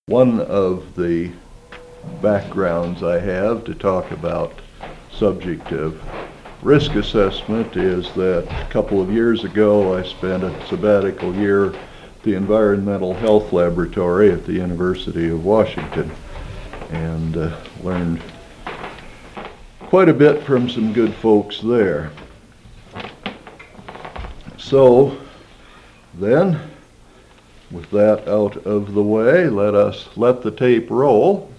One of the backgrounds I have to talk about subject of risk assessment is that a couple of years ago I spent a sabbatical year at the Environmental Health Laboratory at the University of Washington and learned quite a bit from some good folks there. So then, with that out of the way, let us let the tape roll.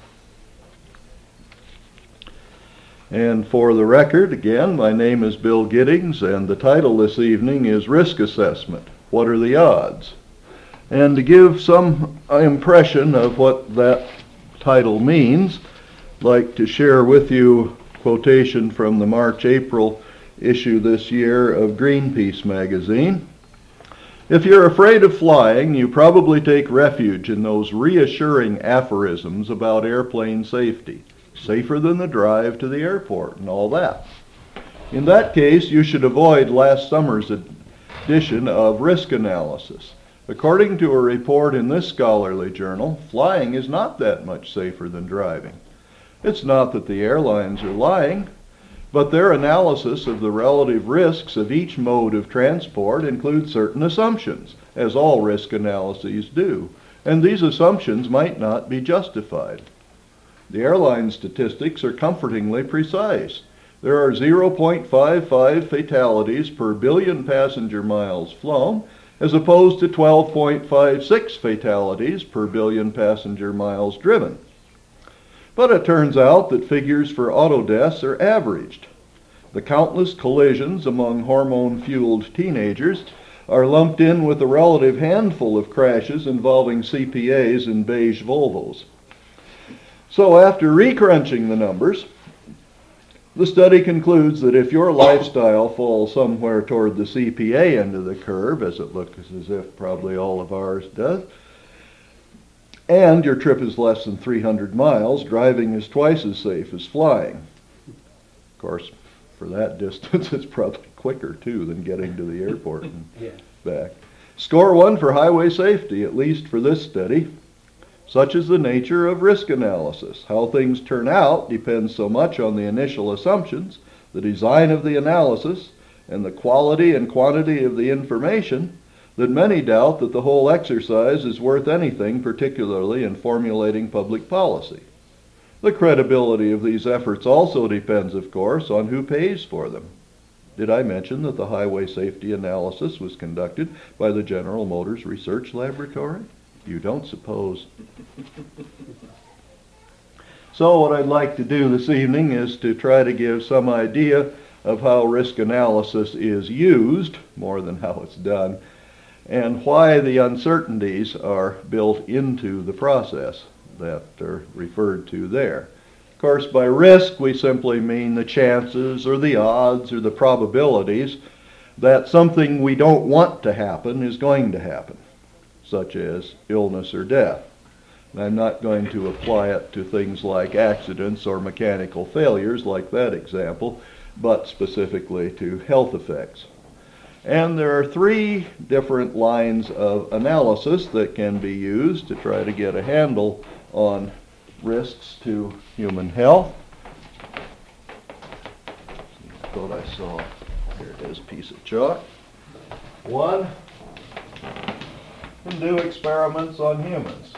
And for the record, again, my name is Bill Giddings, and the title this evening is Risk Assessment. What are the odds? And to give some impression of what that title means, I'd like to share with you a quotation from the March-April issue this year of Greenpeace magazine. If you're afraid of flying, you probably take refuge in those reassuring aphorisms about airplane safety. Safer than the drive to the airport and all that. In that case, you should avoid last summer's edition of Risk Analysis. According to a report in this scholarly journal, flying is not that much safer than driving. It's not that the airlines are lying, but their analysis of the relative risks of each mode of transport includes certain assumptions, as all risk analyses do, and these assumptions might not be justified. The airline statistics are comfortingly precise. There are 0.55 fatalities per billion passenger miles flown, as opposed to 12.56 fatalities per billion passenger miles driven. But it turns out that figures for auto deaths are averaged. The countless collisions among hormone-fueled teenagers are lumped in with a relative handful of crashes involving CPAs and beige Volvos. So after recrunching the numbers, the study concludes that if your lifestyle falls somewhere toward the CPA end of the curve, as it looks as if probably all of ours does, and your trip is less than 300 miles, driving is twice as safe as flying. Of course, for that distance, it's probably quicker, too, than getting to the airport and back. Score 1 for highway safety, at least for this study. Such is the nature of risk analysis. How things turn out depends so much on the initial assumptions, the design of the analysis, and the quality and quantity of the information, that many doubt that the whole exercise is worth anything, particularly in formulating public policy. The credibility of these efforts also depends, of course, on who pays for them. Did I mention that the highway safety analysis was conducted by the General Motors Research Laboratory? You don't suppose. So what I'd like to do this evening is to try to give some idea of how risk analysis is used, more than how it's done, and why the uncertainties are built into the process that are referred to there. Of course, by risk, we simply mean the chances or the odds or the probabilities that something we don't want to happen is going to happen, such as illness or death. And I'm not going to apply it to things like accidents or mechanical failures like that example, but specifically to health effects. And there are 3 different lines of analysis that can be used to try to get a handle on risks to human health. I thought I saw, here it is, piece of chalk. 1, and do experiments on humans.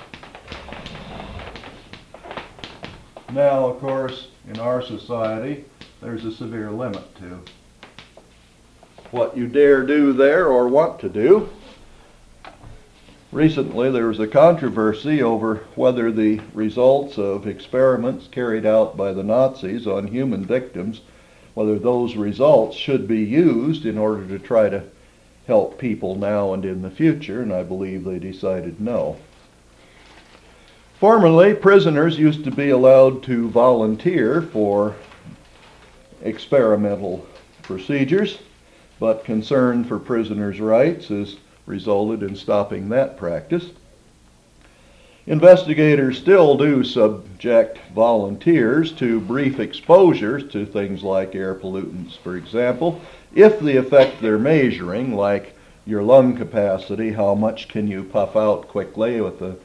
Now, of course, in our society, there's a severe limit to what you dare do there or want to do. Recently, there was a controversy over whether the results of experiments carried out by the Nazis on human victims, whether those results should be used in order to try to help people now and in the future, and I believe they decided no. Formerly, prisoners used to be allowed to volunteer for experimental procedures, but concern for prisoners' rights has resulted in stopping that practice. Investigators still do subject volunteers to brief exposures to things like air pollutants, for example, if the effect they're measuring, like your lung capacity, how much can you puff out quickly with a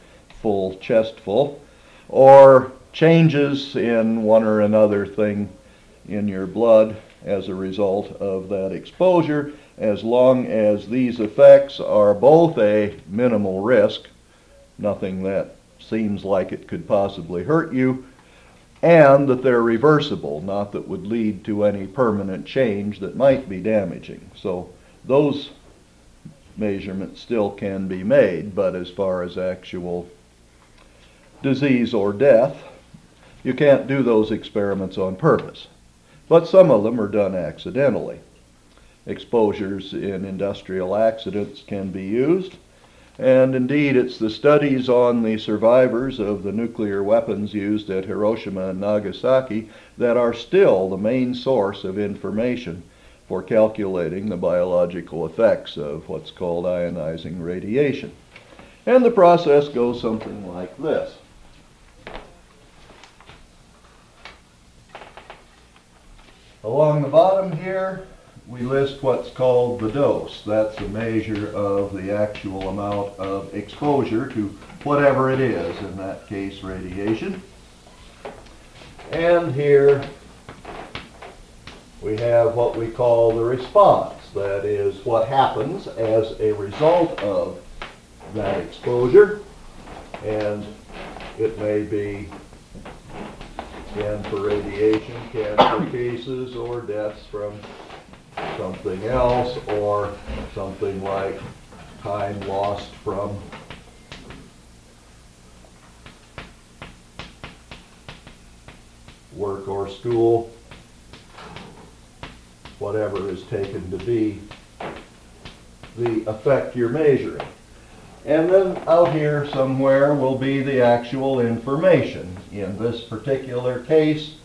full chestful, or changes in one or another thing in your blood as a result of that exposure, as long as these effects are both a minimal risk, nothing that seems like it could possibly hurt you, and that they're reversible, not that would lead to any permanent change that might be damaging. So those measurements still can be made, but as far as actual disease or death, you can't do those experiments on purpose. But some of them are done accidentally. Exposures in industrial accidents can be used, and indeed it's the studies on the survivors of the nuclear weapons used at Hiroshima and Nagasaki that are still the main source of information for calculating the biological effects of what's called ionizing radiation. And the process goes something like this. Along the bottom here, we list what's called the dose. That's a measure of the actual amount of exposure to whatever it is, in that case radiation. And here we have what we call the response. That is what happens as a result of that exposure. And it may be, again, for radiation, cancer cases or deaths from something else, or something like time lost from work or school, whatever is taken to be the effect you're measuring. And then out here somewhere will be the actual information. In this particular case,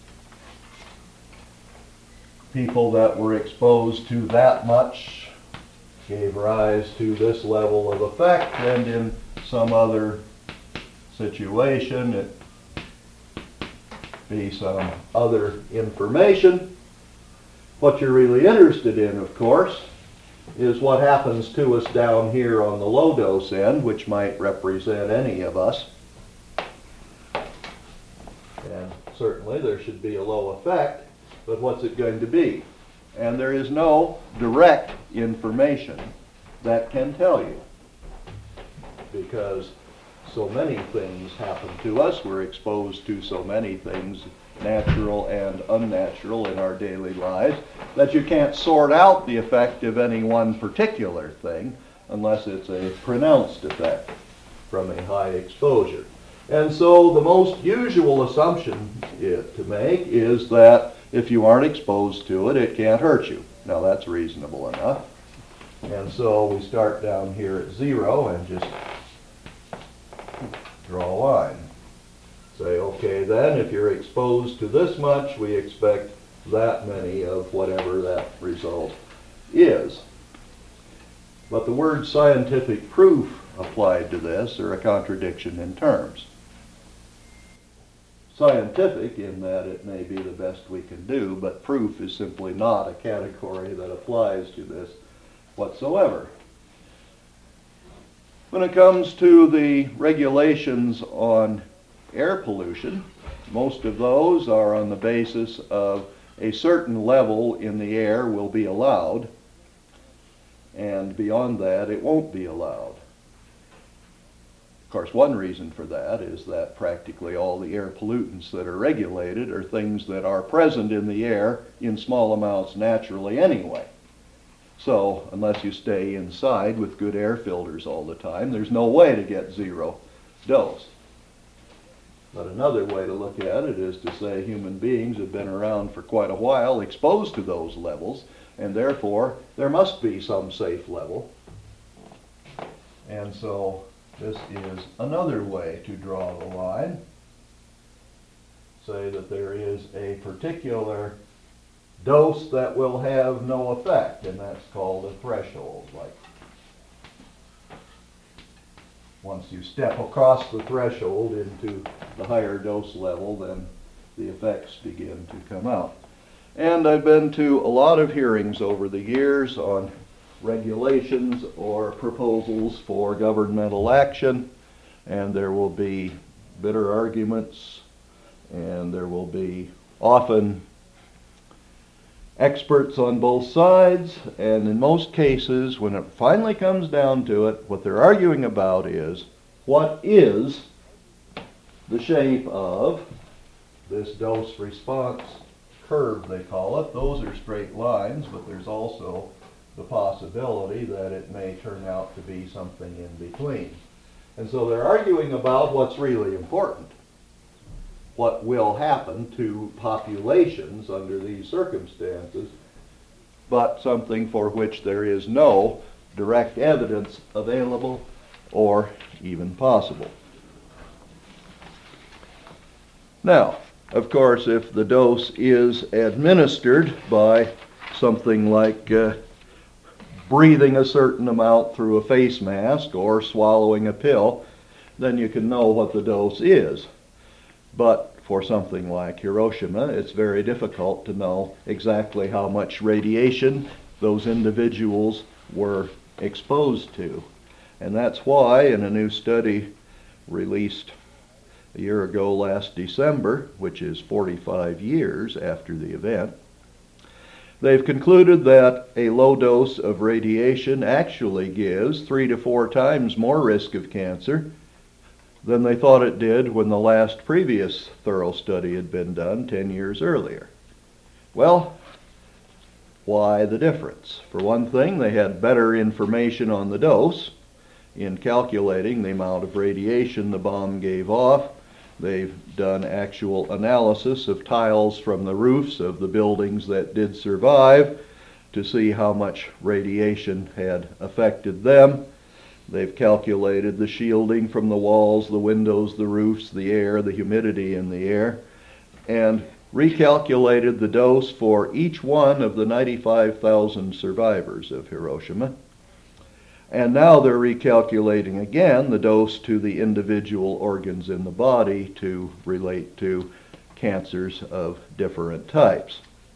people that were exposed to that much gave rise to this level of effect, and in some other situation it be some other information. What you're really interested in, of course, is what happens to us down here on the low dose end, which might represent any of us. And certainly there should be a low effect, but what's it going to be? And there is no direct information that can tell you, because so many things happen to us. We're exposed to so many things, natural and unnatural, in our daily lives, that you can't sort out the effect of any one particular thing unless it's a pronounced effect from a high exposure. And so the most usual assumption to make is that if you aren't exposed to it, it can't hurt you. Now that's reasonable enough. And so we start down here at 0 and just draw a line. Say, okay, then if you're exposed to this much, we expect that many of whatever that result is. But the word scientific proof applied to this are a contradiction in terms. Scientific in that it may be the best we can do, but proof is simply not a category that applies to this whatsoever. When it comes to the regulations on air pollution, most of those are on the basis of a certain level in the air will be allowed, and beyond that it won't be allowed. Of course, one reason for that is that practically all the air pollutants that are regulated are things that are present in the air in small amounts naturally anyway. So unless you stay inside with good air filters all the time, there's no way to get 0 dose. But another way to look at it is to say human beings have been around for quite a while exposed to those levels, and therefore there must be some safe level. And so this is another way to draw the line. Say that there is a particular dose that will have no effect, and that's called a threshold. Like once you step across the threshold into the higher dose level, then the effects begin to come out. And I've been to a lot of hearings over the years on regulations or proposals for governmental action and there will be bitter arguments, and there will be often experts on both sides, and in most cases, when it finally comes down to it, what they're arguing about is what is the shape of this dose-response curve, they call it. Those are straight lines, but there's also the possibility that it may turn out to be something in between. And so they're arguing about what's really important. What will happen to populations under these circumstances, but something for which there is no direct evidence available or even possible. Now, of course, if the dose is administered by something like breathing a certain amount through a face mask or swallowing a pill, then you can know what the dose is. But for something like Hiroshima, it's very difficult to know exactly how much radiation those individuals were exposed to. And that's why in a new study released a year ago last December, which is 45 years after the event, they've concluded that a low dose of radiation actually gives 3 to 4 times more risk of cancer than they thought it did when the last previous thorough study had been done 10 years earlier. Well, why the difference? For one thing, they had better information on the dose in calculating the amount of radiation the bomb gave off. They've done actual analysis of tiles from the roofs of the buildings that did survive to see how much radiation had affected them. They've calculated the shielding from the walls, the windows, the roofs, the air, the humidity in the air, and recalculated the dose for each one of the 95,000 survivors of Hiroshima. And now they're recalculating again the dose to the individual organs in the body to relate to cancers of different types.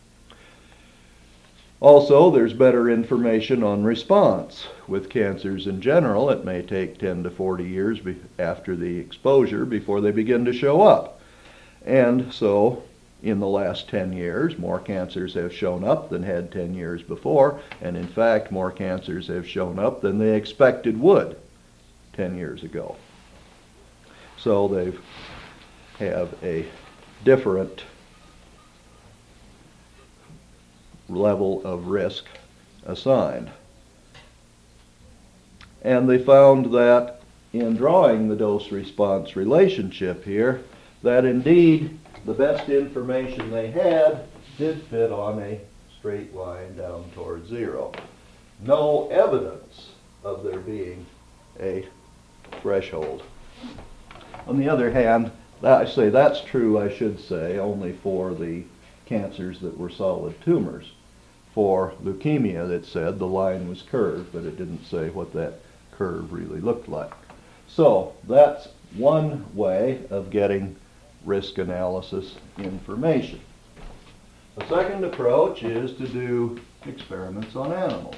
Also, there's better information on response. With cancers in general, it may take 10 to 40 years after the exposure before they begin to show up. And so, in the last 10 years, more cancers have shown up than had 10 years before, and in fact, more cancers have shown up than they expected would 10 years ago. So they have a different level of risk assigned. And they found that in drawing the dose-response relationship here, that indeed the best information they had did fit on a straight line down toward zero. No evidence of there being a threshold. On the other hand, I say that's true, I should say, only for the cancers that were solid tumors. For leukemia, it said the line was curved, but it didn't say what that curve really looked like. So that's one way of getting risk analysis information. The second approach is to do experiments on animals.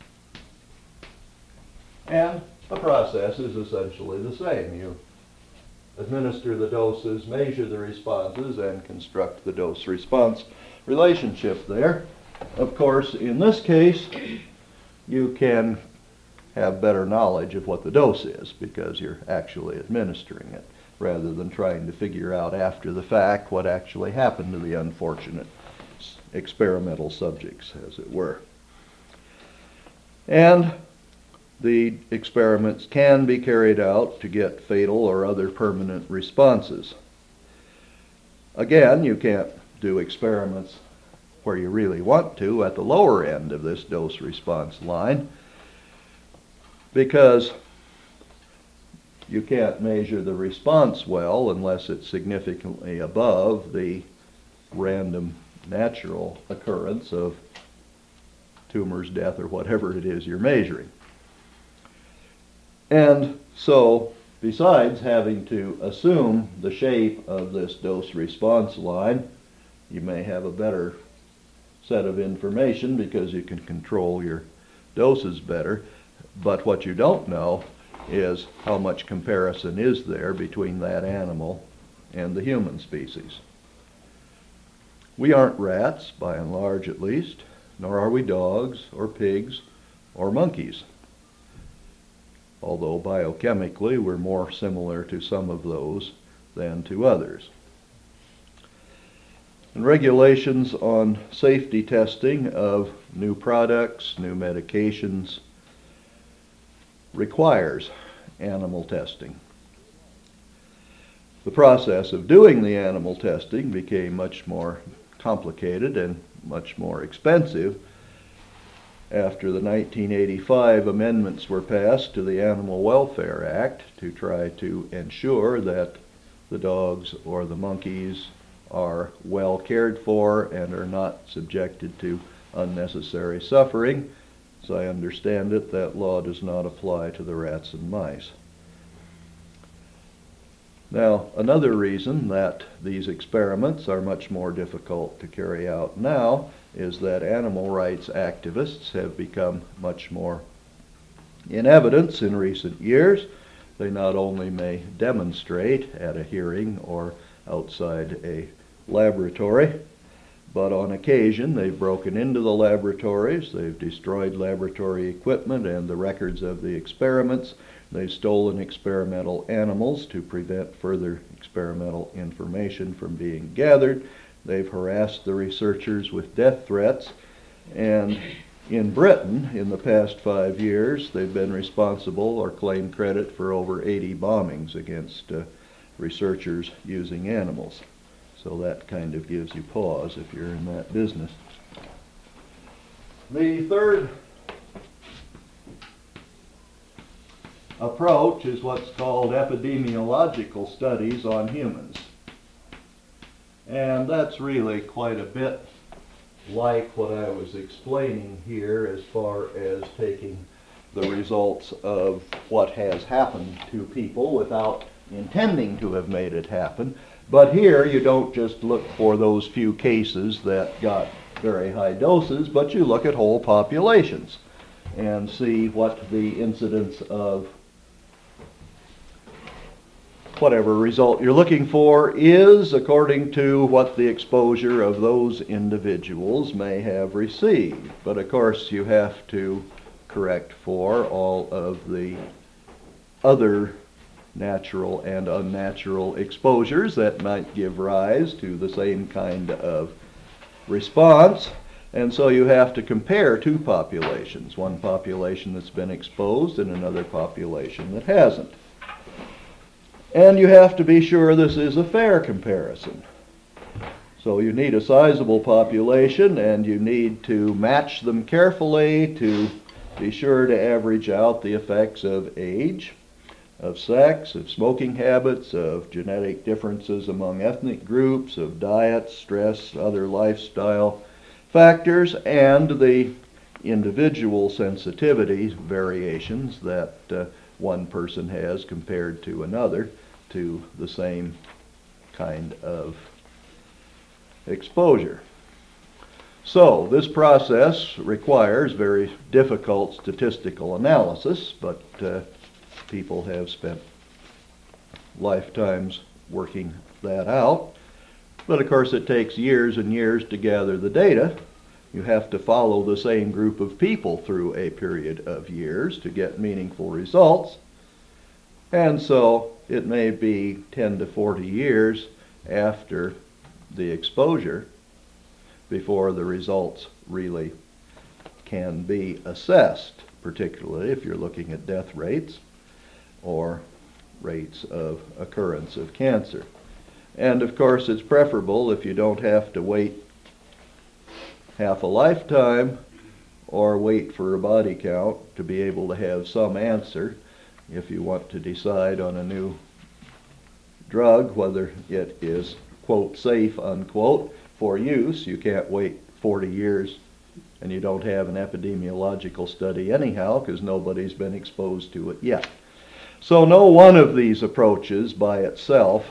And the process is essentially the same. You administer the doses, measure the responses, and construct the dose-response relationship there. Of course, in this case, you can have better knowledge of what the dose is because you're actually administering it, rather than trying to figure out after the fact what actually happened to the unfortunate experimental subjects, as it were. And the experiments can be carried out to get fatal or other permanent responses. Again, you can't do experiments where you really want to at the lower end of this dose-response line, because you can't measure the response well unless it's significantly above the random natural occurrence of tumors, death, or whatever it is you're measuring. And so, besides having to assume the shape of this dose-response line, you may have a better set of information because you can control your doses better. But what you don't know is how much comparison is there between that animal and the human species. We aren't rats, by and large at least, nor are we dogs or pigs or monkeys, although biochemically we're more similar to some of those than to others. And regulations on safety testing of new products, new medications, requires animal testing. The process of doing the animal testing became much more complicated and much more expensive after the 1985 amendments were passed to the Animal Welfare Act to try to ensure that the dogs or the monkeys are well cared for and are not subjected to unnecessary suffering. As I understand it, that law does not apply to the rats and mice. Now, another reason that these experiments are much more difficult to carry out now is that animal rights activists have become much more in evidence in recent years. They not only may demonstrate at a hearing or outside a laboratory, but on occasion they've broken into the laboratories, they've destroyed laboratory equipment and the records of the experiments, they've stolen experimental animals to prevent further experimental information from being gathered, they've harassed the researchers with death threats, and in Britain, in the past 5 years, they've been responsible or claimed credit for over 80 bombings against researchers using animals. So that kind of gives you pause if you're in that business. The third approach is what's called epidemiological studies on humans. And that's really quite a bit like what I was explaining here as far as taking the results of what has happened to people without intending to have made it happen. But here you don't just look for those few cases that got very high doses, but you look at whole populations and see what the incidence of whatever result you're looking for is according to what the exposure of those individuals may have received. But of course you have to correct for all of the other natural and unnatural exposures that might give rise to the same kind of response. And so you have to compare two populations, one population that's been exposed and another population that hasn't. And you have to be sure this is a fair comparison. So you need a sizable population and you need to match them carefully to be sure to average out the effects of age, of sex, of smoking habits, of genetic differences among ethnic groups, of diet, stress, other lifestyle factors, and the individual sensitivity variations that one person has compared to another to the same kind of exposure. So this process requires very difficult statistical analysis, but people have spent lifetimes working that out. But of course it takes years and years to gather the data. You have to follow the same group of people through a period of years to get meaningful results. And so it may be 10 to 40 years after the exposure before the results really can be assessed, particularly if you're looking at death rates or rates of occurrence of cancer. And of course it's preferable if you don't have to wait half a lifetime or wait for a body count to be able to have some answer if you want to decide on a new drug, whether it is, quote, safe, unquote, for use. You can't wait 40 years and you don't have an epidemiological study anyhow because nobody's been exposed to it yet. So no one of these approaches by itself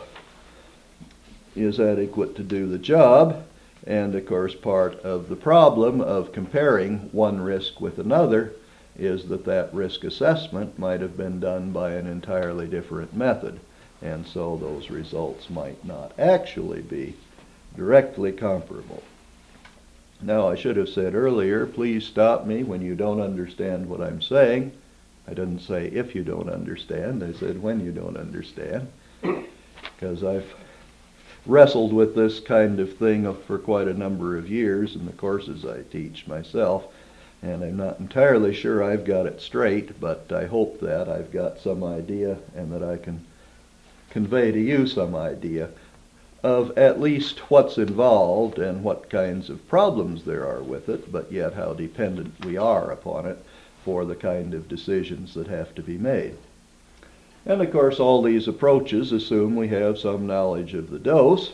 is adequate to do the job, and of course part of the problem of comparing one risk with another is that risk assessment might have been done by an entirely different method, and so those results might not actually be directly comparable. Now, I should have said earlier, please stop me when you don't understand what I'm saying. I didn't say if you don't understand, I said when you don't understand, because I've wrestled with this kind of thing for quite a number of years in the courses I teach myself, and I'm not entirely sure I've got it straight, but I hope that I've got some idea and that I can convey to you some idea of at least what's involved and what kinds of problems there are with it, but yet how dependent we are upon it for the kind of decisions that have to be made. And of course, all these approaches assume we have some knowledge of the dose.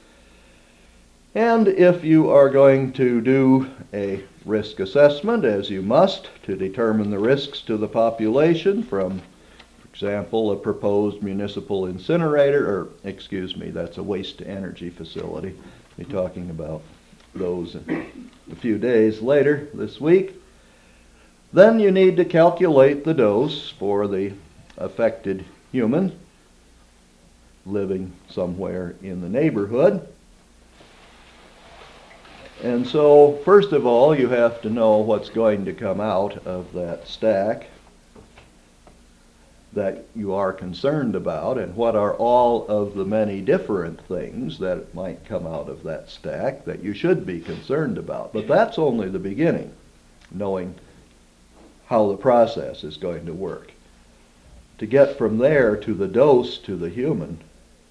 And if you are going to do a risk assessment, as you must, to determine the risks to the population from, for example, a proposed municipal incinerator, that's a waste-to-energy facility. We'll be talking about those in a few days later this week. Then you need to calculate the dose for the affected human living somewhere in the neighborhood. And so, first of all, you have to know what's going to come out of that stack that you are concerned about, and what are all of the many different things that might come out of that stack that you should be concerned about. But that's only the beginning, knowing how the process is going to work. To get from there to the dose to the human,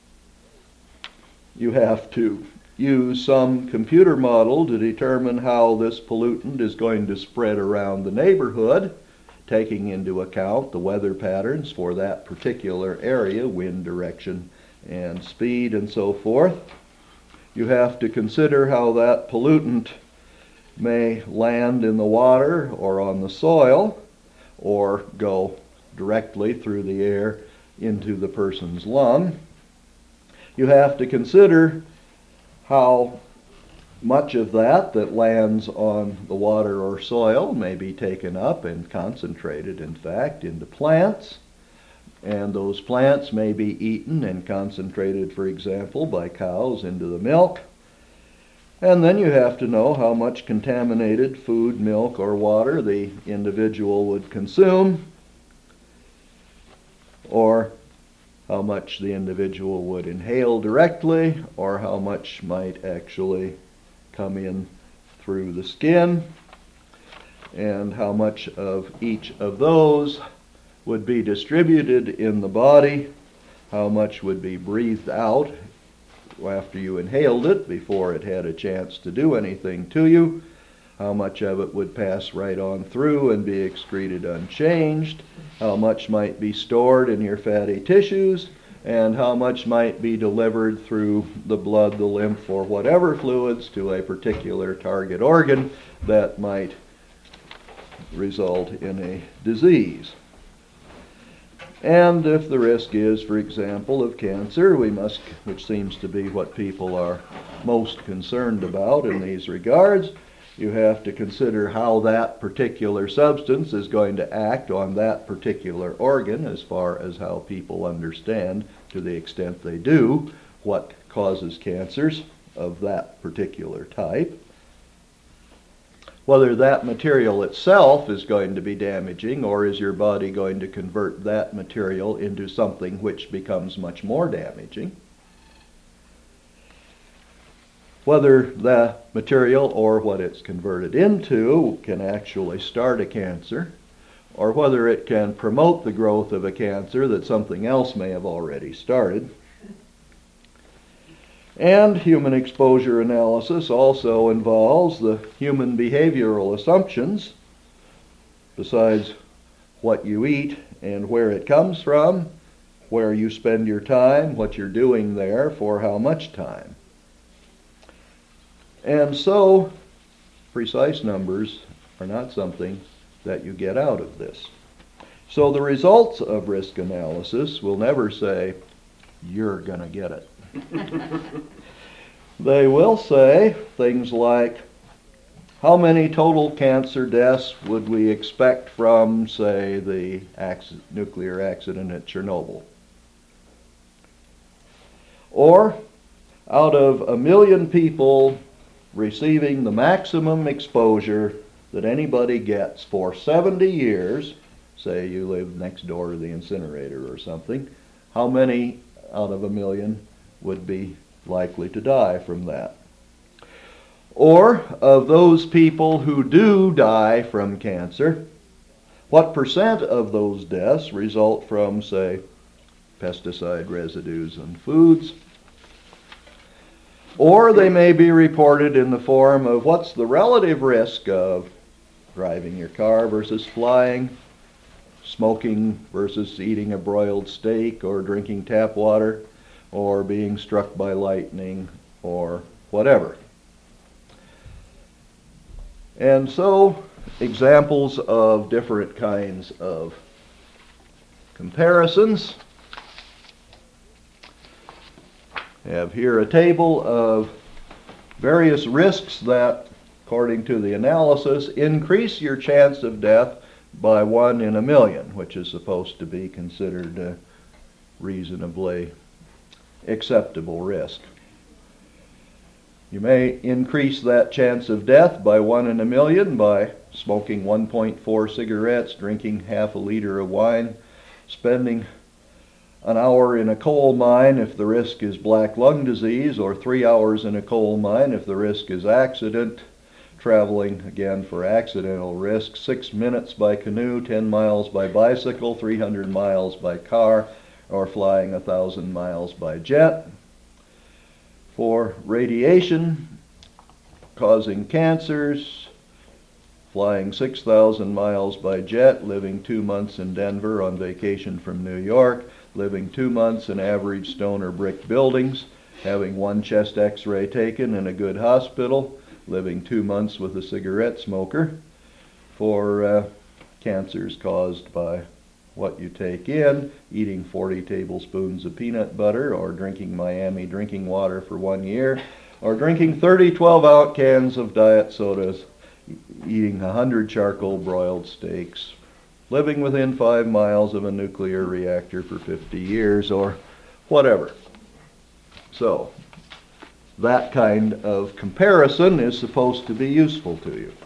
you have to use some computer model to determine how this pollutant is going to spread around the neighborhood, taking into account the weather patterns for that particular area, wind direction and speed and so forth. You have to consider how that pollutant may land in the water or on the soil, or go directly through the air into the person's lung. You have to consider how much of that lands on the water or soil may be taken up and concentrated, in fact, into plants. And those plants may be eaten and concentrated, for example, by cows into the milk. And then you have to know how much contaminated food, milk, or water the individual would consume, or how much the individual would inhale directly, or how much might actually come in through the skin, and how much of each of those would be distributed in the body, how much would be breathed out after you inhaled it before it had a chance to do anything to you, how much of it would pass right on through and be excreted unchanged, how much might be stored in your fatty tissues, and how much might be delivered through the blood, the lymph, or whatever fluids to a particular target organ that might result in a disease. And if the risk is, for example, of cancer, which seems to be what people are most concerned about in these regards, you have to consider how that particular substance is going to act on that particular organ, as far as how people understand, to the extent they do, what causes cancers of that particular type. Whether that material itself is going to be damaging, or is your body going to convert that material into something which becomes much more damaging. Whether the material or what it's converted into can actually start a cancer, or whether it can promote the growth of a cancer that something else may have already started. And human exposure analysis also involves the human behavioral assumptions, besides what you eat and where it comes from, where you spend your time, what you're doing there, for how much time. And so, precise numbers are not something that you get out of this. So the results of risk analysis will never say, you're going to get it. They will say things like, how many total cancer deaths would we expect from, say, the nuclear accident at Chernobyl? Or, out of 1 million people receiving the maximum exposure that anybody gets for 70 years, say you live next door to the incinerator or something, how many out of 1 million would be likely to die from that? Or, of those people who do die from cancer, what percent of those deaths result from, say, pesticide residues in foods? Or they may be reported in the form of what's the relative risk of driving your car versus flying, smoking versus eating a broiled steak or drinking tap water, or being struck by lightning, or whatever. And so, examples of different kinds of comparisons. I have here a table of various risks that, according to the analysis, increase your chance of death by 1 in 1 million, which is supposed to be considered a reasonably acceptable risk. You may increase that chance of death by 1 in 1 million by smoking 1.4 cigarettes, drinking half a liter of wine, spending an hour in a coal mine if the risk is black lung disease, or 3 hours in a coal mine if the risk is accident, traveling again for accidental risk, 6 minutes by canoe, 10 miles by bicycle, 300 miles by car, or flying 1,000 miles by jet. For radiation causing cancers, flying 6,000 miles by jet, living 2 months in Denver on vacation from New York, living 2 months in average stone or brick buildings, having 1 chest x-ray taken in a good hospital, living 2 months with a cigarette smoker. For cancers caused by what you take in, eating 40 tablespoons of peanut butter, or drinking Miami drinking water for 1 year, or drinking 30 12-ounce cans of diet sodas, eating 100 charcoal broiled steaks, living within 5 miles of a nuclear reactor for 50 years, or whatever. So, that kind of comparison is supposed to be useful to you.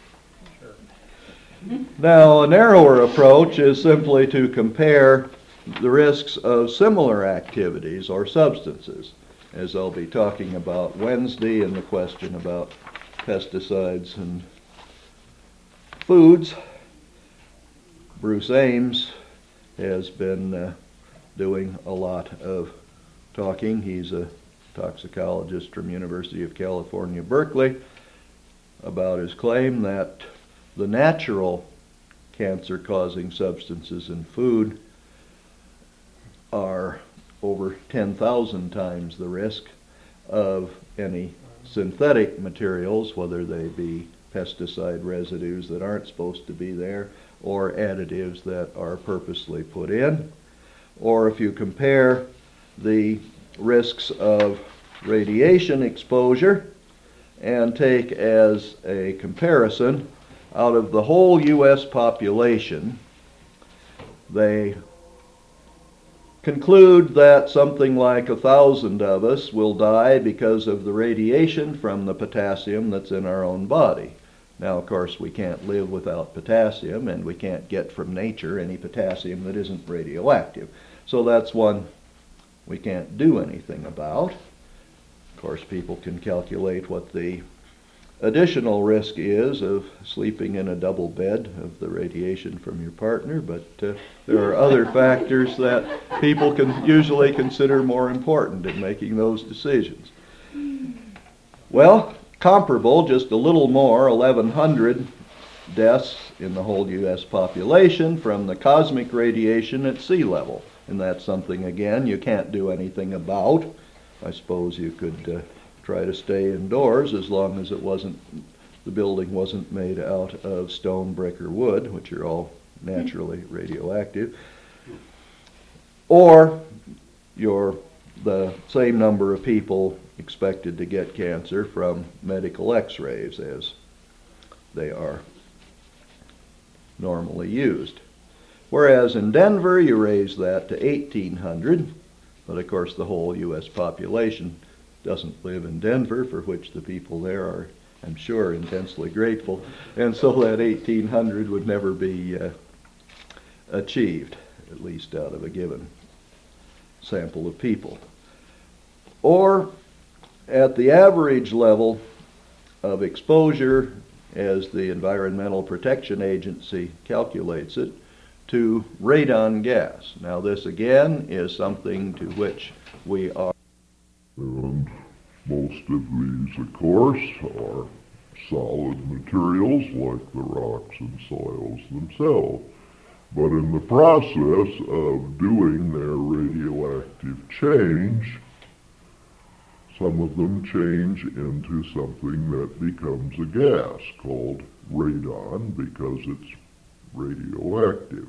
Now, a narrower approach is simply to compare the risks of similar activities or substances, as I'll be talking about Wednesday in the question about pesticides and foods. Bruce Ames has been doing a lot of talking. He's a toxicologist from University of California, Berkeley, about his claim that the natural cancer-causing substances in food are over 10,000 times the risk of any synthetic materials, whether they be pesticide residues that aren't supposed to be there, or additives that are purposely put in. Or if you compare the risks of radiation exposure and take as a comparison, out of the whole U.S. population, they conclude that something like 1,000 of us will die because of the radiation from the potassium that's in our own body. Now, of course, we can't live without potassium, and we can't get from nature any potassium that isn't radioactive. So that's one we can't do anything about. Of course, people can calculate what the additional risk is of sleeping in a double bed of the radiation from your partner, but there are other factors that people can usually consider more important in making those decisions. Well, comparable, just a little more, 1,100 deaths in the whole U.S. population from the cosmic radiation at sea level. And that's something, again, you can't do anything about. I suppose you could try to stay indoors as long as the building wasn't made out of stone, brick, or wood, which are all naturally radioactive. Or the same number of people expected to get cancer from medical x-rays as they are normally used. Whereas in Denver, you raise that to 1,800, but of course the whole U.S. population doesn't live in Denver, for which the people there are, I'm sure, intensely grateful, and so that 1,800 would never be achieved, at least out of a given sample of people. Or at the average level of exposure, as the Environmental Protection Agency calculates it, to radon gas. Now this again is something to which we are. And most of these, of course, are solid materials like the rocks and soils themselves. But in the process of doing their radioactive change, some of them change into something that becomes a gas called radon because it's radioactive.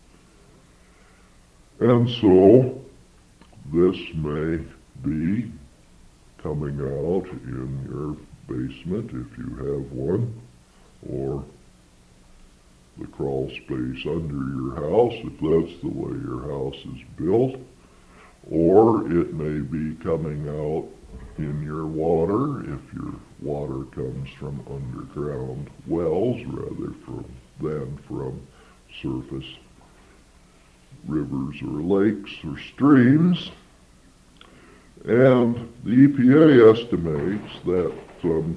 And so this may be coming out in your basement if you have one, or the crawl space under your house if that's the way your house is built, or it may be coming out in your water if your water comes from underground wells rather than from surface rivers or lakes or streams. And the EPA estimates that some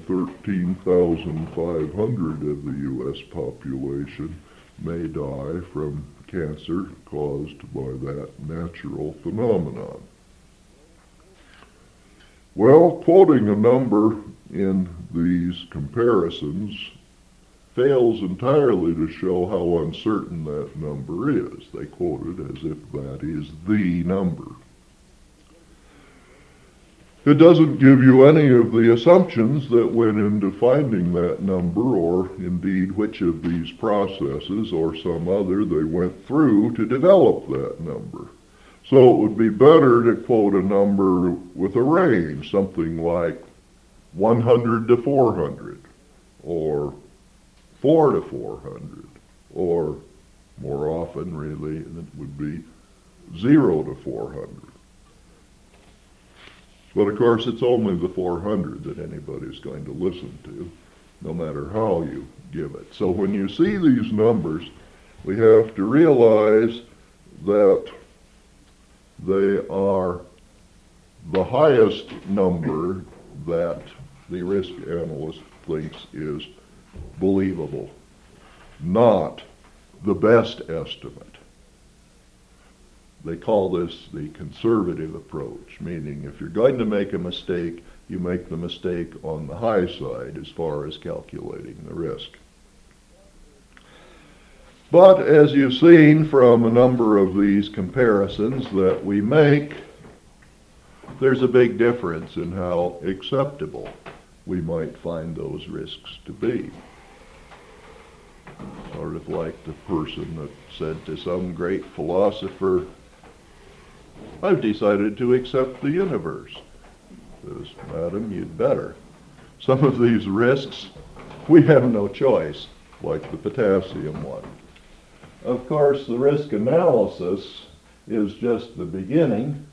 13,500 of the U.S. population may die from cancer caused by that natural phenomenon. Well, quoting a number in these comparisons fails entirely to show how uncertain that number is. They quote it as if that is the number. It doesn't give you any of the assumptions that went into finding that number, or indeed which of these processes or some other they went through to develop that number. So it would be better to quote a number with a range, something like 100 to 400, or 4 to 400, or more often really it would be 0 to 400. But of course it's only the 400 that anybody's going to listen to, no matter how you give it. So when you see these numbers, we have to realize that they are the highest number that the risk analyst thinks is believable, not the best estimate. They call this the conservative approach, meaning if you're going to make a mistake, you make the mistake on the high side as far as calculating the risk. But as you've seen from a number of these comparisons that we make, there's a big difference in how acceptable we might find those risks to be. Sort of like the person that said to some great philosopher, "I've decided to accept the universe." Says, "Madam, you'd better. Some of these risks, we have no choice, like the potassium one." Of course, the risk analysis is just the beginning.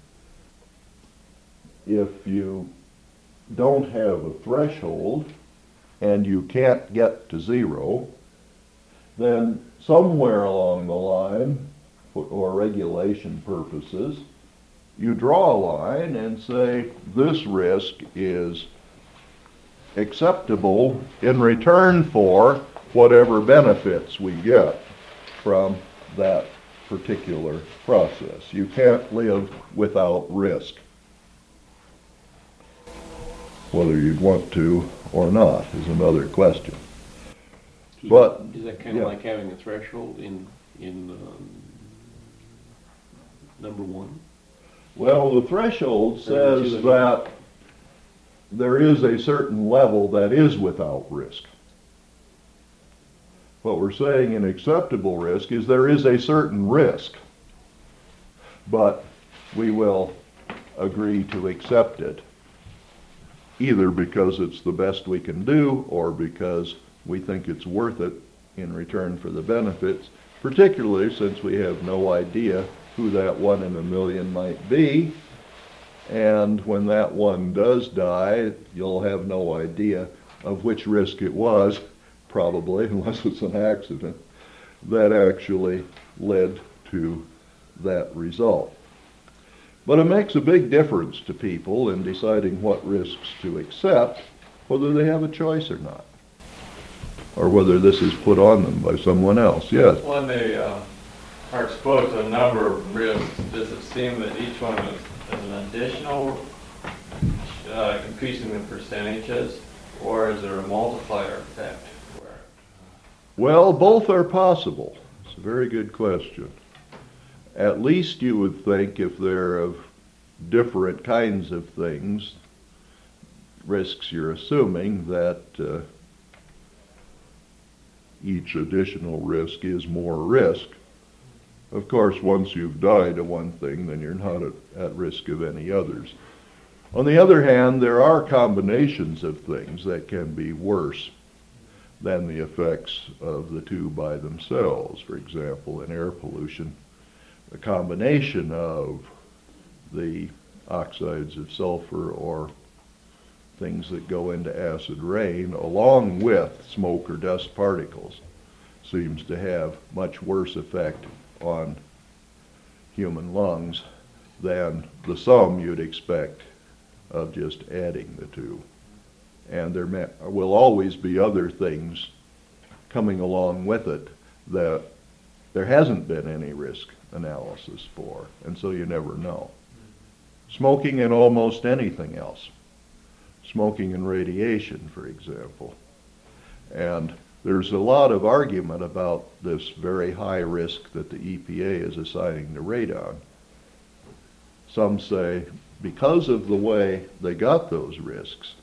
If you don't have a threshold and you can't get to zero, then somewhere along the line, for regulation purposes, you draw a line and say this risk is acceptable in return for whatever benefits we get from that particular process. You can't live without risk, whether you'd want to or not is another question. But is that kind of like having a threshold in number one? Well, the threshold says that there is a certain level that is without risk. What we're saying in acceptable risk is there is a certain risk, but we will agree to accept it, either because it's the best we can do or because we think it's worth it in return for the benefits, particularly since we have no idea who that 1 in a million might be. And when that one does die, you'll have no idea of which risk it was, probably, unless it's an accident, that actually led to that result. But it makes a big difference to people in deciding what risks to accept, whether they have a choice or not, or whether this is put on them by someone else. Yes? When they are exposed to a number of risks, does it seem that each one is an additional increasing the percentages, or is there a multiplier effect? Well, both are possible. It's a very good question. At least you would think if they're of different kinds of things, risks you're assuming, that each additional risk is more risk. Of course, once you've died of one thing, then you're not at risk of any others. On the other hand, there are combinations of things that can be worse than the effects of the two by themselves. For example, in air pollution, a combination of the oxides of sulfur or things that go into acid rain, along with smoke or dust particles, seems to have much worse effect on human lungs than the sum you'd expect of just adding the two. And there will always be other things coming along with it that there hasn't been any risk analysis for, and so you never know. Smoking and almost anything else. Smoking and radiation, for example. And there's a lot of argument about this very high risk that the EPA is assigning to radon. Some say because of the way they got those risks,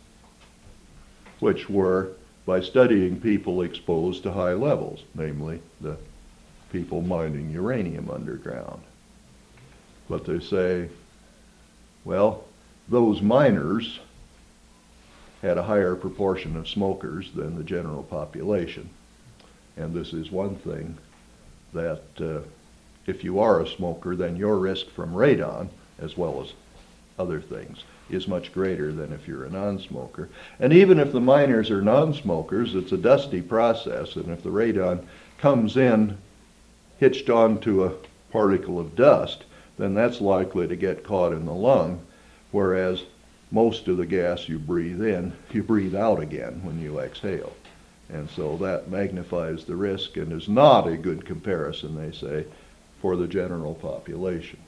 which were by studying people exposed to high levels, namely the people mining uranium underground. But they say, well, those miners had a higher proportion of smokers than the general population. And this is one thing that if you are a smoker, then your risk from radon, as well as other things, is much greater than if you're a non-smoker. And even if the miners are non-smokers, it's a dusty process, and if the radon comes in hitched onto a particle of dust, then that's likely to get caught in the lung, whereas most of the gas you breathe in, you breathe out again when you exhale. And so that magnifies the risk and is not a good comparison, they say, for the general population.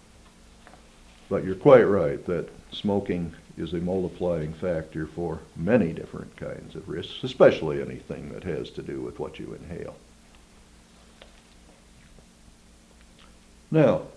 But you're quite right that smoking is a multiplying factor for many different kinds of risks, especially anything that has to do with what you inhale. Now,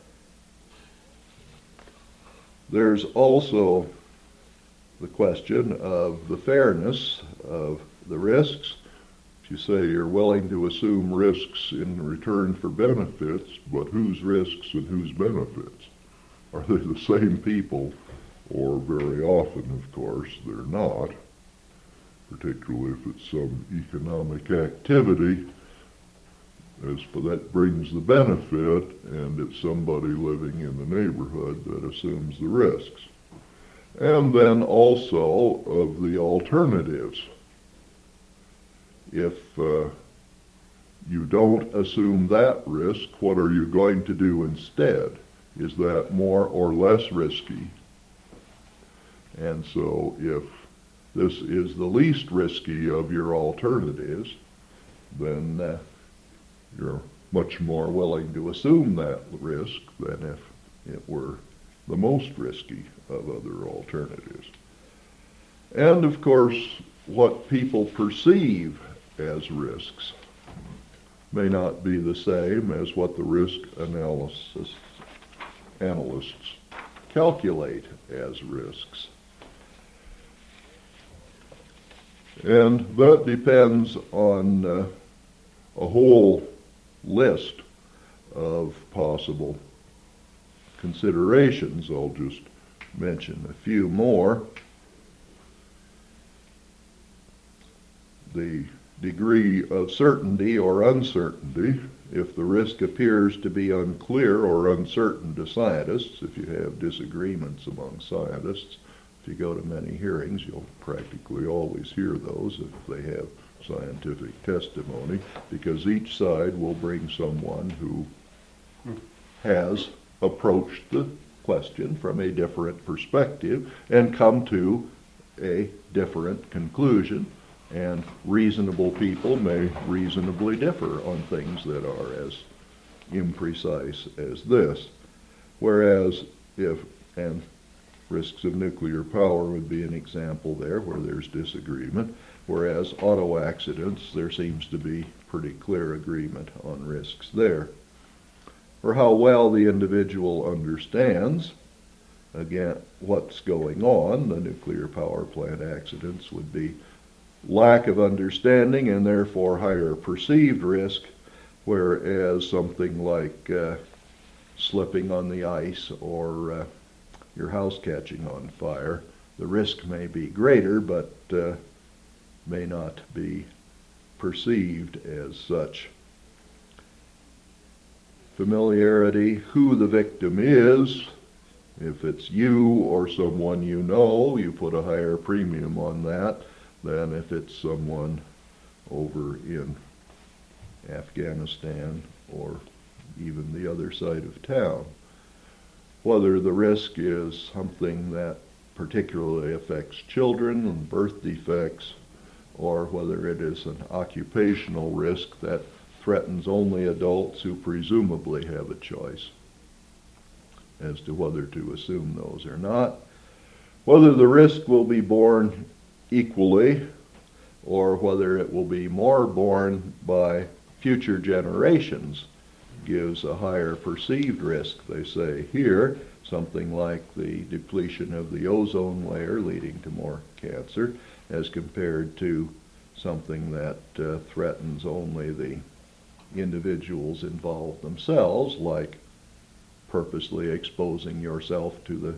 there's also the question of the fairness of the risks. If you say you're willing to assume risks in return for benefits, but whose risks and whose benefits? Are they the same people? Or very often, of course, they're not, particularly if it's some economic activity, as for that brings the benefit, and it's somebody living in the neighborhood that assumes the risks. And then also of the alternatives. If you don't assume that risk, what are you going to do instead? Is that more or less risky? And so if this is the least risky of your alternatives, then you're much more willing to assume that risk than if it were the most risky of other alternatives. And of course, what people perceive as risks may not be the same as what the risk analysts calculate as risks. And that depends on a whole list of possible considerations. I'll just mention a few more. The degree of certainty or uncertainty. If the risk appears to be unclear or uncertain to scientists, if you have disagreements among scientists, if you go to many hearings, you'll practically always hear those if they have scientific testimony, because each side will bring someone who has approached the question from a different perspective and come to a different conclusion. And reasonable people may reasonably differ on things that are as imprecise as this. Whereas and risks of nuclear power would be an example there where there's disagreement. Whereas auto accidents, there seems to be pretty clear agreement on risks there. Or how well the individual understands, again, what's going on. The nuclear power plant accidents would be lack of understanding and therefore higher perceived risk, whereas something like slipping on the ice or your house catching on fire, the risk may be greater but may not be perceived as such. Familiarity, who the victim is. If it's you or someone you know, you put a higher premium on that than if it's someone over in Afghanistan or even the other side of town. Whether the risk is something that particularly affects children and birth defects, or whether it is an occupational risk that threatens only adults who presumably have a choice as to whether to assume those or not. Whether the risk will be borne equally, or whether it will be more borne by future generations, gives a higher perceived risk, they say here, something like the depletion of the ozone layer leading to more cancer, as compared to something that threatens only the individuals involved themselves, like purposely exposing yourself to the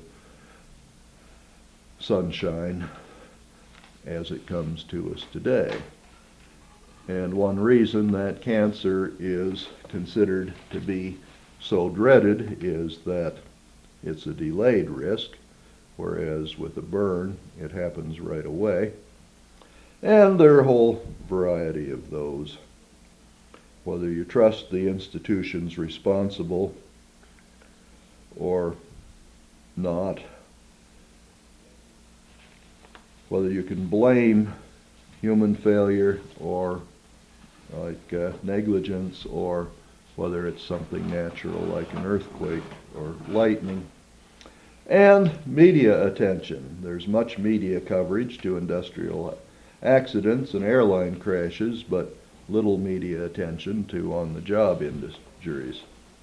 sunshine as it comes to us today. And one reason that cancer is considered to be so dreaded is that it's a delayed risk, whereas with a burn, it happens right away. And there are a whole variety of those. Whether you trust the institutions responsible or not, whether you can blame human failure or negligence, or whether it's something natural like an earthquake or lightning. And media attention. There's much media coverage to industrial accidents and airline crashes, but little media attention to on-the-job injuries.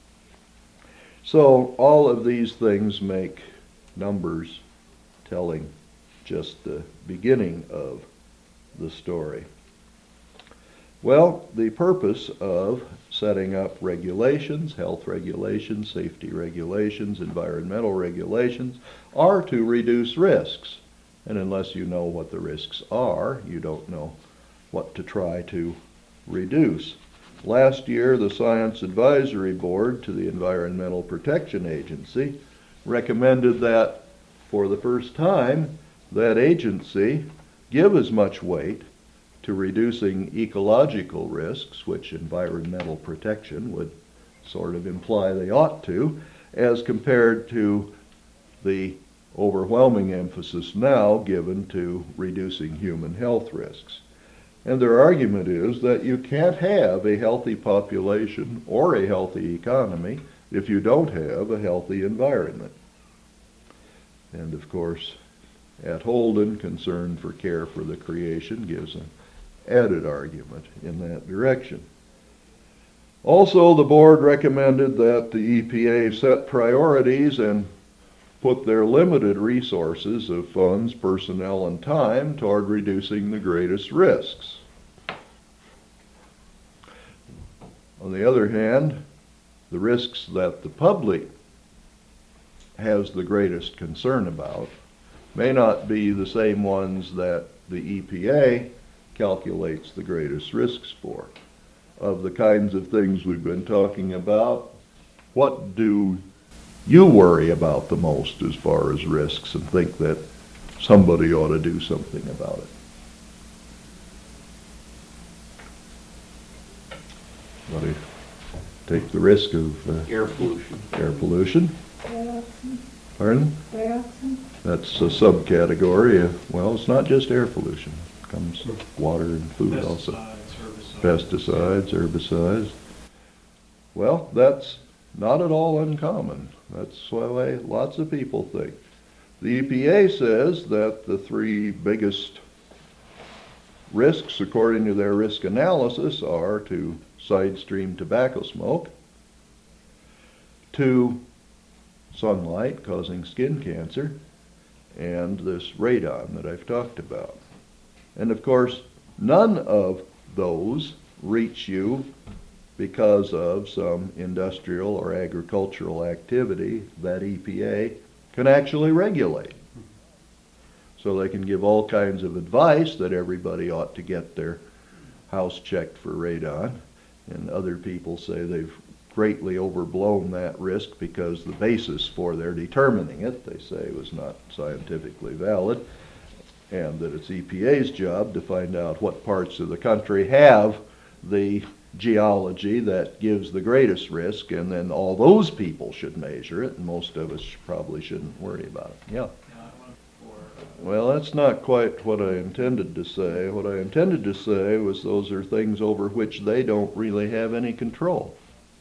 So all of these things make numbers telling just the beginning of the story. Well, the purpose of setting up regulations, health regulations, safety regulations, environmental regulations, are to reduce risks. And unless you know what the risks are, you don't know what to try to reduce. Last year, the Science Advisory Board to the Environmental Protection Agency recommended that, for the first time, that agency give as much weight to reducing ecological risks, which environmental protection would sort of imply they ought to, as compared to the overwhelming emphasis now given to reducing human health risks. And their argument is that you can't have a healthy population or a healthy economy if you don't have a healthy environment. And of course, at Holden, concern for care for the creation gives an added argument in that direction. Also, the board recommended that the EPA set priorities and put their limited resources of funds, personnel, and time toward reducing the greatest risks. On the other hand, the risks that the public has the greatest concern about may not be the same ones that the EPA calculates the greatest risks for. Of the kinds of things we've been talking about, what do you worry about the most as far as risks and think that somebody ought to do something about it? What do you take the risk of Air pollution. air pollution? Dioxin, Pardon? dioxin, That's a subcategory of, well, it's not just air pollution. It comes water and food also. Pesticides, herbicides. Well, that's not at all uncommon. That's why lots of people think. The EPA says that the three biggest risks, according to their risk analysis, are to side stream tobacco smoke, to sunlight causing skin cancer, and this radon that I've talked about. And of course, none of those reach you because of some industrial or agricultural activity that EPA can actually regulate. So they can give all kinds of advice that everybody ought to get their house checked for radon, and other people say they've greatly overblown that risk because the basis for their determining it, they say, was not scientifically valid, and that it's EPA's job to find out what parts of the country have the geology that gives the greatest risk, and then all those people should measure it, and most of us probably shouldn't worry about it. Yeah. Well, that's not quite what I intended to say. What I intended to say was those are things over which they don't really have any control.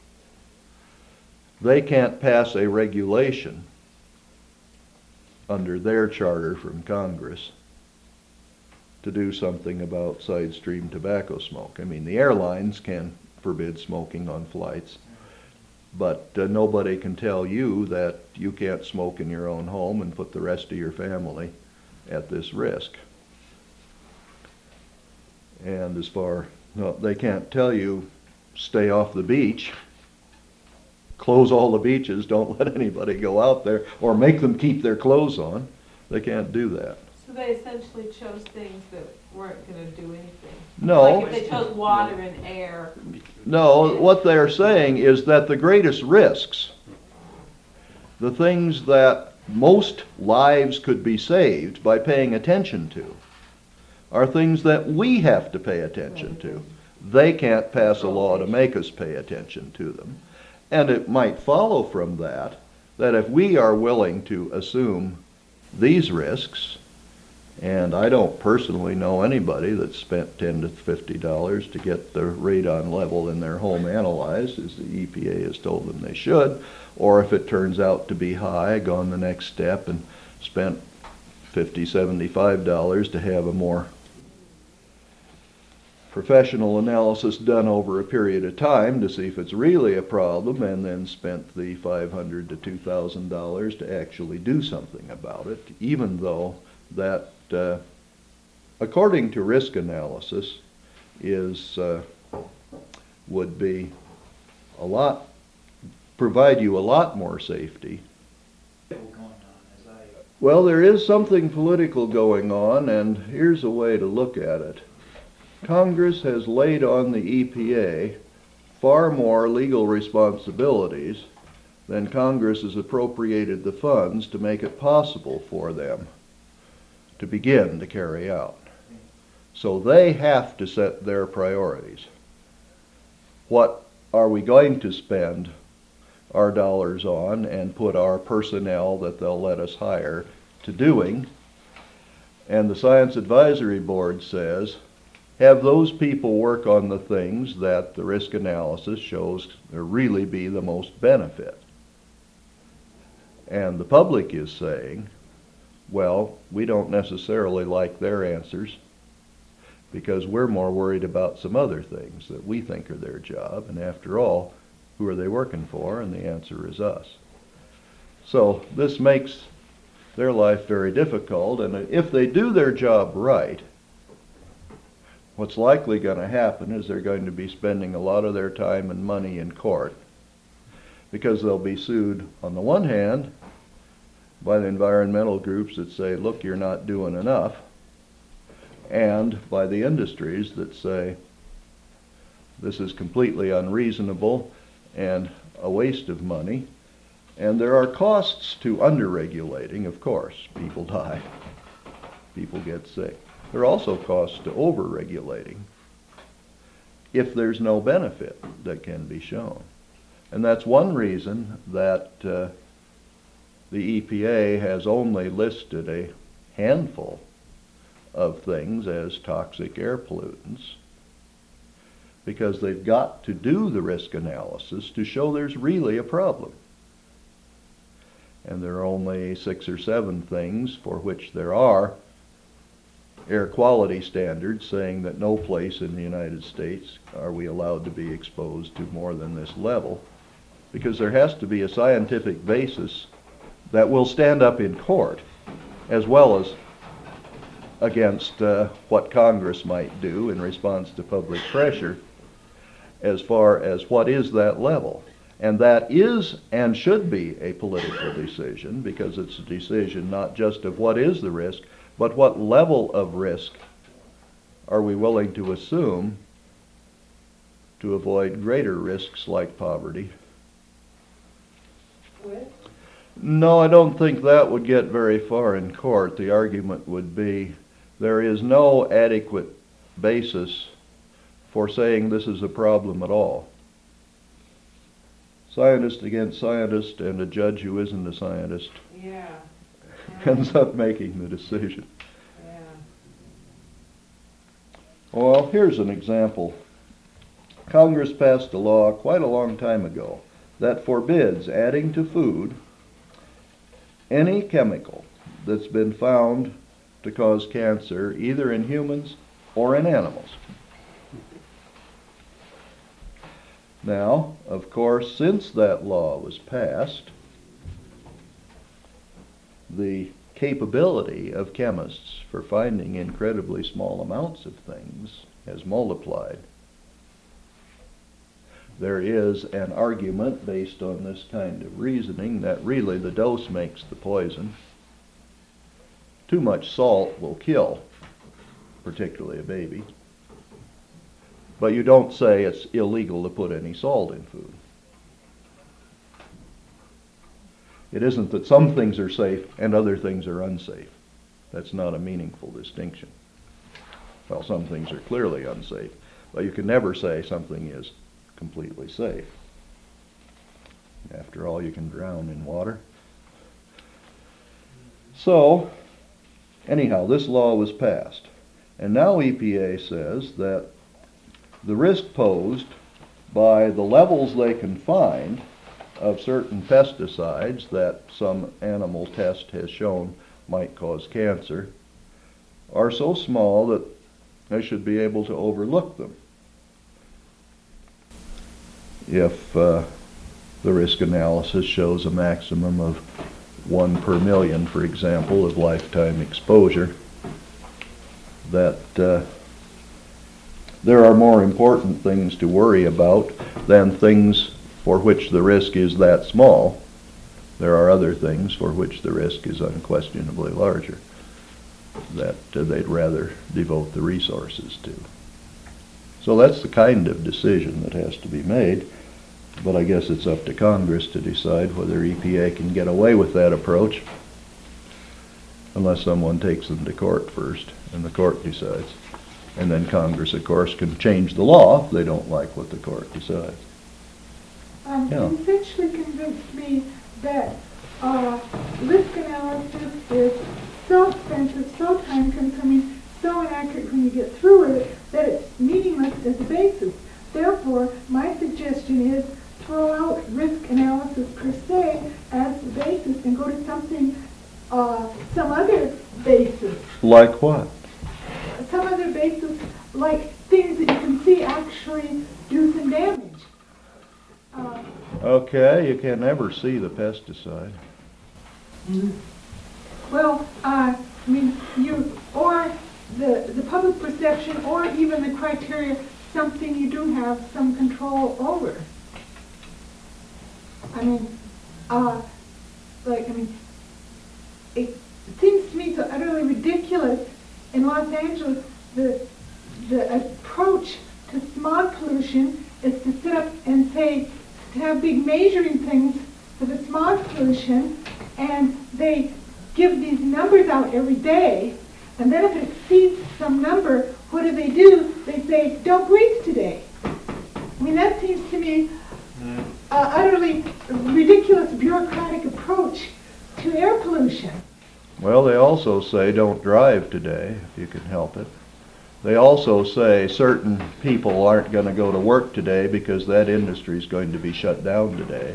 They can't pass a regulation under their charter from Congress to do something about side stream tobacco smoke. I mean, the airlines can forbid smoking on flights, but nobody can tell you that you can't smoke in your own home and put the rest of your family at this risk. And as far, no, they can't tell you stay off the beach, close all the beaches, don't let anybody go out there, or make them keep their clothes on. They can't do that. so they essentially chose things that weren't gonna do anything. No. Like if they chose water and air, No, what they're saying is that the greatest risks, the things that most lives could be saved by paying attention to, are things that we have to pay attention to. They can't pass a law to make us pay attention to them. And it might follow from that if we are willing to assume these risks, and I don't personally know anybody that spent $10 to $50 to get the radon level in their home analyzed, as the EPA has told them they should, or if it turns out to be high, gone the next step and spent $50, $75 to have a more professional analysis done over a period of time to see if it's really a problem, and then spent the $500 to $2,000 to actually do something about it, even though that, according to risk analysis, is would be provide you a lot more safety. Well, there is something political going on, and here's a way to look at it. Congress has laid on the EPA far more legal responsibilities than Congress has appropriated the funds to make it possible for them to begin to carry out. So they have to set their priorities. What are we going to spend our dollars on and put our personnel that they'll let us hire to doing? And the Science Advisory Board says, have those people work on the things that the risk analysis shows there really be the most benefit. And the public is saying, well, we don't necessarily like their answers because we're more worried about some other things that we think are their job. And after all, who are they working for? And the answer is us. So this makes their life very difficult. And if they do their job right, what's likely going to happen is they're going to be spending a lot of their time and money in court because they'll be sued on the one hand by the environmental groups that say, look, you're not doing enough. and by the industries that say this is completely unreasonable and a waste of money. And there are costs to under-regulating, of course. People die. People get sick. There are also costs to over-regulating if there's no benefit that can be shown. And that's one reason that the EPA has only listed a handful of things as toxic air pollutants, because they've got to do the risk analysis to show there's really a problem. And there are only 6 or 7 things for which there are air quality standards saying that no place in the United States are we allowed to be exposed to more than this level, because there has to be a scientific basis that will stand up in court, as well as against what Congress might do in response to public pressure, as far as what is that level. And that is and should be a political decision, because it's a decision not just of what is the risk, but what level of risk are we willing to assume to avoid greater risks like poverty. No, I don't think that would get very far in court. The argument would be there is no adequate basis for saying this is a problem at all. Scientist against scientist, and a judge who isn't a scientist Yeah. ends up making the decision. Yeah. Well, here's an example. Congress passed a law quite a long time ago that forbids adding to food any chemical that's been found to cause cancer either in humans or in animals. Now, of course, since that law was passed, the capability of chemists for finding incredibly small amounts of things has multiplied. There is an argument based on this kind of reasoning that really the dose makes the poison. Too much salt will kill, particularly a baby. But you don't say it's illegal to put any salt in food. It isn't that some things are safe and other things are unsafe. That's not a meaningful distinction. Well, some things are clearly unsafe, but you can never say something is completely safe. After all, you can drown in water. So, anyhow, this law was passed. And now EPA says that the risk posed by the levels they can find of certain pesticides that some animal test has shown might cause cancer are so small that they should be able to overlook them if the risk analysis shows a maximum of 1 per million, for example, of lifetime exposure, that there are more important things to worry about than things for which the risk is that small. There are other things for which the risk is unquestionably larger that they'd rather devote the resources to. So that's the kind of decision that has to be made, but I guess it's up to Congress to decide whether EPA can get away with that approach, unless someone takes them to court first, and the court decides. And then Congress, of course, can change the law if they don't like what the court decides. Yeah. You essentially convinced me that risk analysis is so expensive, so time-consuming, so inaccurate when you get through with it, that it's meaningless as a basis. Therefore, my suggestion is throw out risk analysis per se as the basis and go to something, some other basis. Like what? Some other basis, like things that you can see actually do some damage. Okay, you can never see the pesticide. Well, I mean, or the public perception, or even the criteria, something you do have some control over. I mean, it seems to me so utterly ridiculous in Los Angeles the approach to smog pollution is to sit up and say, to have big measuring things for the smog pollution, and they give these numbers out every day, and then if it exceeds some number, what do? They say, don't breathe today. I mean, that seems to me utterly ridiculous bureaucratic approach to air pollution. Well, they also say don't drive today if you can help it. They also say certain people aren't going to go to work today because that industry is going to be shut down today.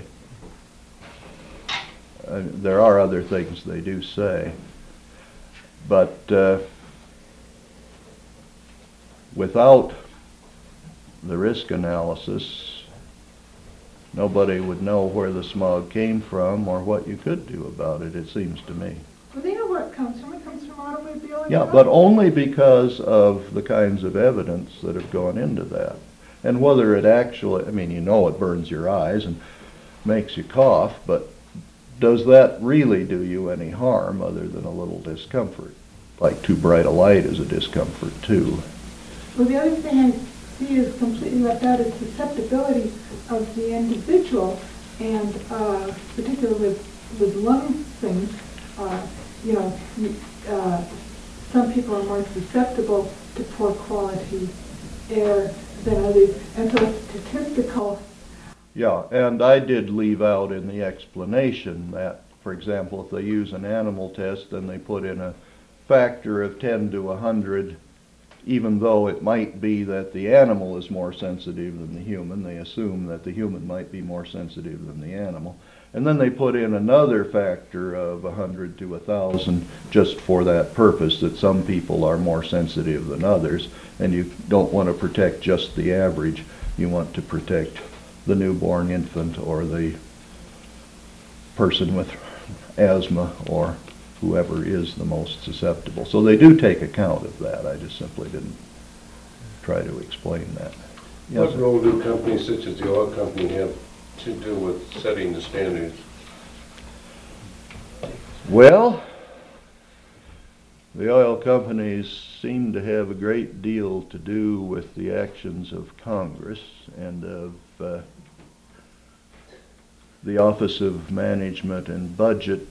There are other things they do say. But without the risk analysis, nobody would know where the smog came from or what you could do about it, it seems to me. Well, they know where it comes from. It comes from automobile and Yeah, truck. but only because of the kinds of evidence that have gone into that. And whether it actually, I mean, you know it burns your eyes and makes you cough, but does that really do you any harm other than a little discomfort? Like too bright a light is a discomfort too. Well, the other thing I see is completely left out is susceptibility of the individual, and particularly with lung things, some people are more susceptible to poor quality air than others, and so it's statistical. Yeah, and I did leave out in the explanation that, for example, if they use an animal test and they put in a factor of 10 to 100, even though it might be that the animal is more sensitive than the human, they assume that the human might be more sensitive than the animal. And then they put in another factor of 100 to 1,000 just for that purpose, that some people are more sensitive than others, and you don't want to protect just the average. You want to protect the newborn infant or the person with asthma or whoever is the most susceptible. So they do take account of that. I just simply didn't try to explain that. Yes, What role do companies such as the oil company have to do with setting the standards? well, the oil companies seem to have a great deal to do with the actions of Congress and of the Office of Management and Budget.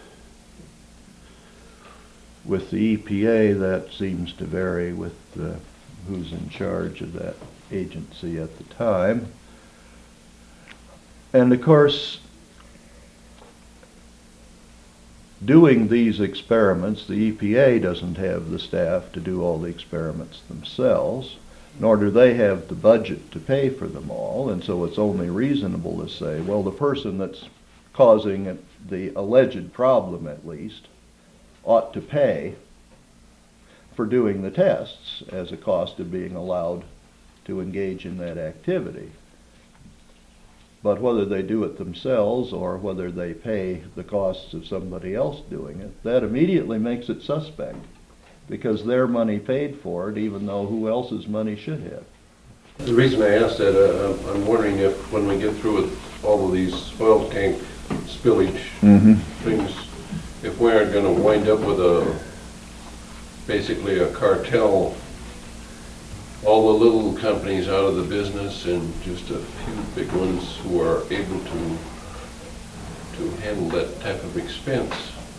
With the EPA, that seems to vary with who's in charge of that agency at the time. And of course, doing these experiments, the EPA doesn't have the staff to do all the experiments themselves, nor do they have the budget to pay for them all, and so it's only reasonable to say, well, the person that's causing the alleged problem, at least, ought to pay for doing the tests as a cost of being allowed to engage in that activity. But whether they do it themselves or whether they pay the costs of somebody else doing it, that immediately makes it suspect, because their money paid for it, even though who else's money should have. The reason I asked that, I'm wondering if when we get through with all of these oil tank spillage things, if we aren't going to wind up with basically a cartel, all the little companies out of the business and just a few big ones who are able to handle that type of expense.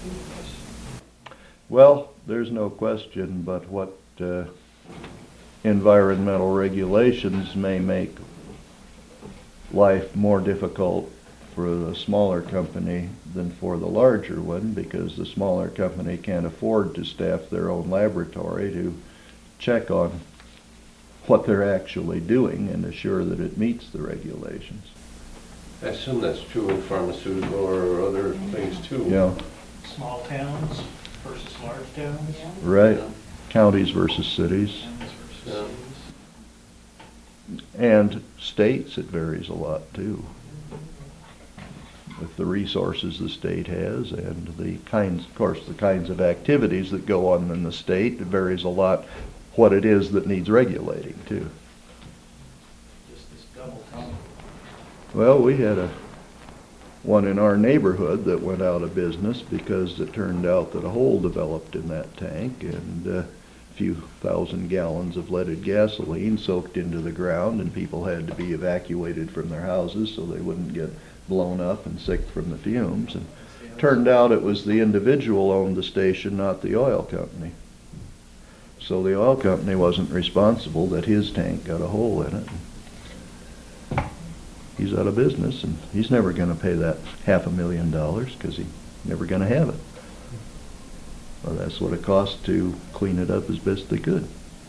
Well, there's no question but what environmental regulations may make life more difficult for the smaller company than for the larger one, because the smaller company can't afford to staff their own laboratory to check on what they're actually doing and assure that it meets the regulations. I assume that's true in pharmaceutical or other things too. Yeah, Small towns versus large towns. right. Counties versus cities. Towns versus Yeah. cities. And states, it varies a lot too. With the resources the state has and the kinds, of course, the kinds of activities that go on in the state, it varies a lot what it is that needs regulating too. Just this double tongue. Well, we had one in our neighborhood that went out of business because it turned out that a hole developed in that tank, and few thousand gallons of leaded gasoline soaked into the ground, and people had to be evacuated from their houses so they wouldn't get blown up and sick from the fumes. And turned out it was the individual owned the station, not the oil company. So the oil company wasn't responsible that his tank got a hole in it. He's out of business, and he's never going to pay that $500,000 because he's never going to have it. Well, that's what it cost to clean it up as best they could.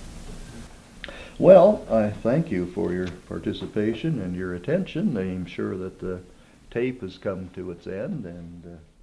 Well, I thank you for your participation and your attention. I'm sure that the tape has come to its end, and